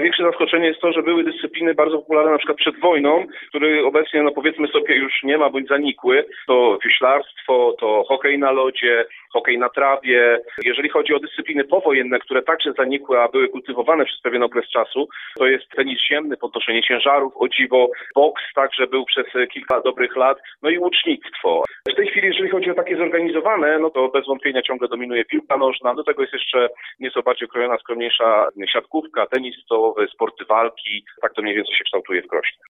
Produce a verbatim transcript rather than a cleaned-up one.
największe zaskoczenie jest to, że były dyscypliny bardzo popularne na przykład przed wojną, które obecnie, no powiedzmy sobie, już nie ma bądź zanikły. To wioślarstwo, to hokej na lodzie, hokej na trawie. Jeżeli chodzi o dyscypliny powojenne, które także zanikły, a były kultywowane przez pewien okres czasu, to jest tenis ziemny, podnoszenie ciężarów, o dziwo, boks także był przez kilka dobrych lat, no i łucznictwo. W tej chwili, jeżeli chodzi o takie zorganizowane, no to bez wątpienia ciągle dominuje piłka nożna, do tego jest jeszcze nieco bardziej okrojona, skromniejsza siatkówka, tenis stołowy, sporty walki, tak to mniej więcej się kształtuje w Krośnie.